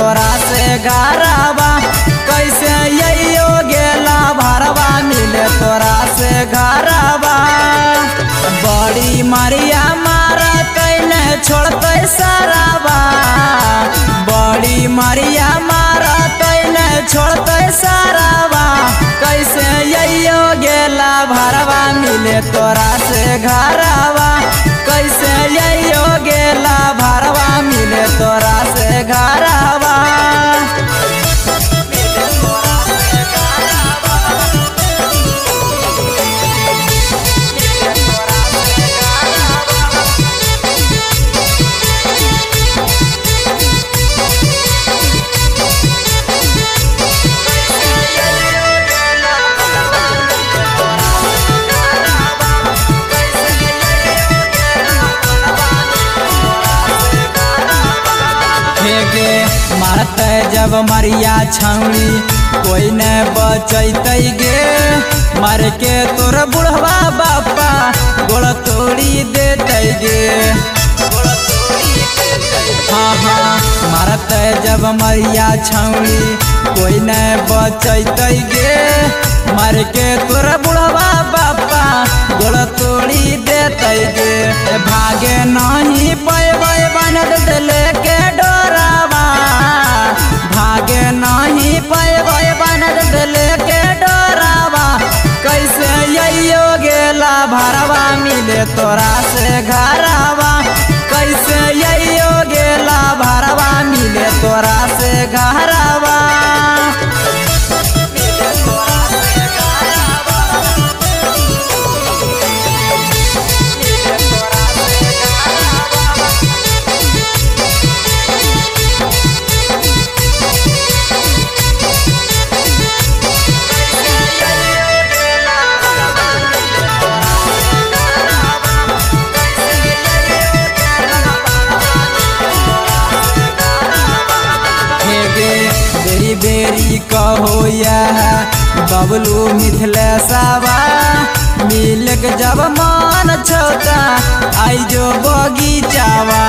तोरा से घरवा कैसे यो गेला भरवा मिले तोरा से घरवा। बड़ी मरिया मारा कैने छोड़ते सारावा, बड़ी मरिया मारा कैने छोड़ते सारावा कैसे यो गेला भरवा मिले तोरा से घरवा कैसे यो गेला भरवा मिले तोरा से घरवा। मारते जब मरिया छौड़ी कोई न बचैते गे, मार के तोर बुढ़वा बापा गोड़ तोड़ी देते गे। हाँ हाँ मारते जब मरिया छौड़ी कोई न बचैते गे, मार के तोर बुढ़वा बापा गोड़ तोड़ी देते गे। भागे नहीं पैबै बनत दिले के डोरावा, भागे नहीं पैबै बनत दिले के डोरावा कैसे यो गेला भरवा मिले तोरा से घरवा कैसे यो गेला भरवा मिले तोरा से घरवा। बेरी बेरी कहो यह बबलू मिथिलेशवा मिलक जब मान छोटा आई जो बगीचावा।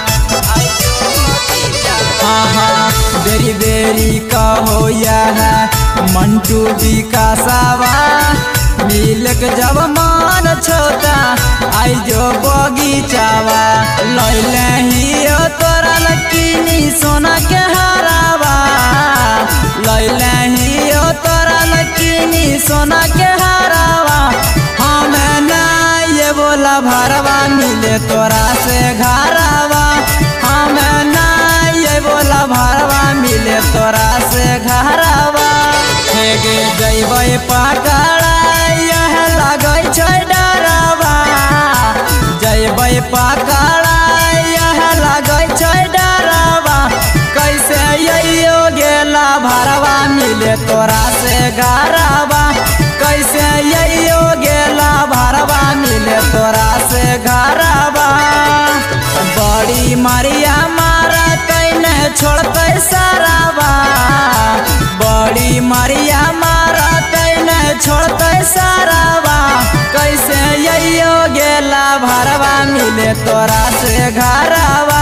हाँ हाँ बेरी बेरी कहो यह मंटू विकासवा मिलक जब मान छोटा आई जो बगीचावा। लैले ही तोरा लकीनी सोना के हरावा, लैले ही तोरा लकीनी सोना के हरावा। हमें ना ये बोला भरवा मिले तोरा से घरवा, हमें ना ये बोला भरवा मिले तोरा से घरवा। हेगे जैबै पकड़ा यह लगै छै डरवा, जैबै पकड़ा यह लगै छै डरवा कैसे यो गेला भरवा मिले तोरा से घरवा कैसे यो गेला भरवा मिले तोरा से घरवा। बड़ी मरिया मारा कैने छोड़ते सारावा, बड़ी मरिया मारा कैने छोड़ते सारावा कैसे यो गेला भरवा मिले तोरा से घरवा